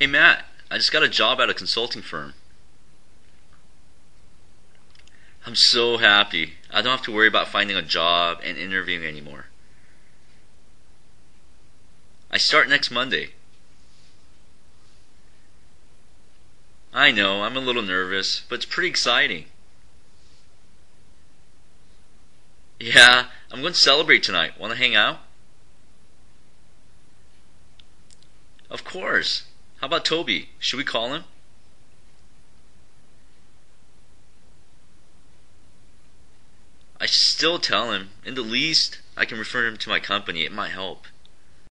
Hey Matt, I just got a job at a consulting firm. I'm so happy. I don't have to worry about finding a job and interviewing anymore. I start next Monday. I know, I'm a little nervous, but it's pretty exciting. Yeah, I'm going to celebrate tonight. Want to hang out? Of course. How about Toby? Should we call him? I should still tell him. In the least, I can refer him to my company. It might help.